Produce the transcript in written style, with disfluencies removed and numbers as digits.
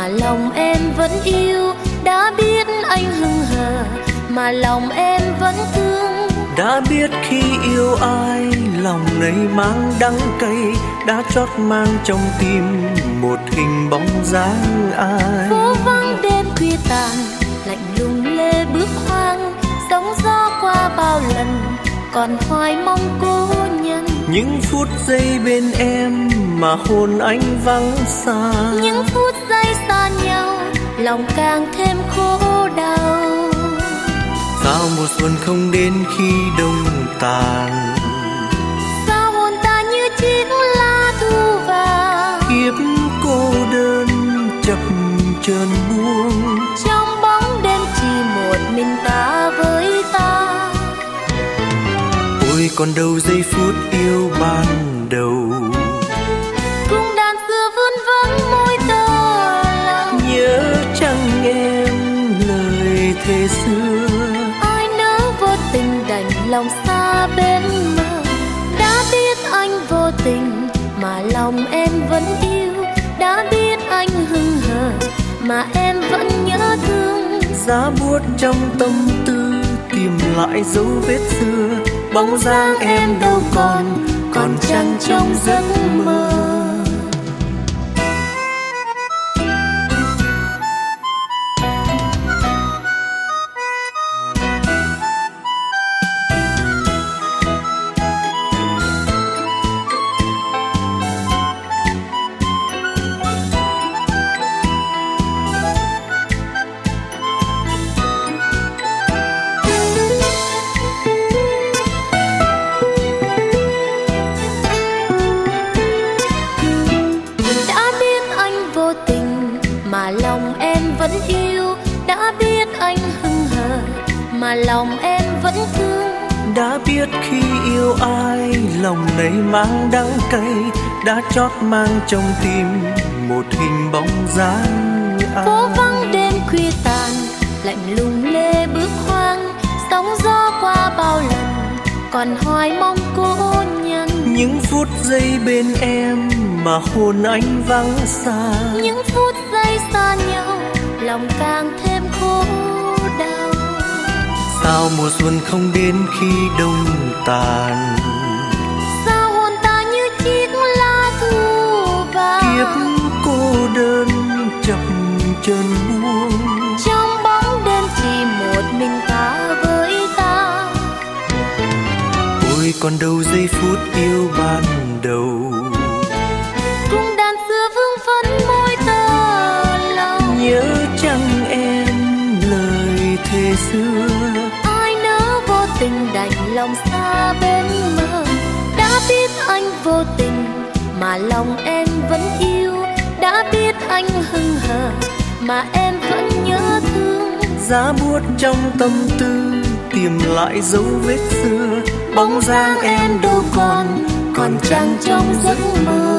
mà lòng em vẫn yêu. Đã biết anh hững hờ mà lòng em vẫn thương. Đã biết khi yêu ai lòng này mang đắng cay. Đã chót mang trong tim một hình bóng dáng ai. Phố vắng đêm khuya tàn, lạnh lùng lê bước hoang. Sóng gió qua bao lần, còn hoài mong cố nhân. Những phút giây bên em mà hồn anh vắng xa. Những phút giây xa nhau, lòng càng thêm khổ đau. Sao mùa xuân không đến khi đông tàn? Sao hồn ta như chiếc lá thu vàng. Kiếp cô đơn chập chờn buông. Trong bóng đêm chỉ một mình ta với ta. Ôi còn đâu giây phút yêu ban đầu. Cung đàn xưa vươn vấn môi tơ lòng. Nhớ chăng em lời thề xưa. Ai nỡ vô tình đành lòng xa bên mơ. Đã biết anh vô tình mà lòng em vẫn yêu. Đã biết anh hững hờ mà em vẫn nhớ thương. Giá buốt trong tâm tư tìm lại dấu vết xưa. Bóng dáng em đâu còn chăng trong giấc mơ. Mà lòng em vẫn thương. Đã biết khi yêu ai lòng này mang đắng cay. Đã chót mang trong tim một hình bóng dáng ai. Phố vắng đêm khuya tàn, lạnh lùng lê bước hoang. Sóng gió qua bao lần, còn hoài mong cố nhân. Những phút giây bên em mà hồn anh vắng xa. Những phút giây xa nhau, lòng càng thêm khổ đau. Sao mùa xuân không đến khi đông tàn? Sao hồn ta như chiếc lá thu vàng. Kiếp cô đơn chập chờn buông. Trong bóng đêm chỉ một mình ta với ta. Ôi còn đâu giây phút yêu ban đầu. Cung đàn xưa vương vấn môi tơ lòng. Nhớ chăng em lời thề xưa. Tình đành lòng xa bên mơ. Đã biết anh vô tình mà lòng em vẫn yêu. Đã biết anh hững hờ mà em vẫn nhớ thương. Giá buốt trong tâm tư tìm lại dấu vết xưa. Bóng dáng em đâu còn chăng trong giấc mơ.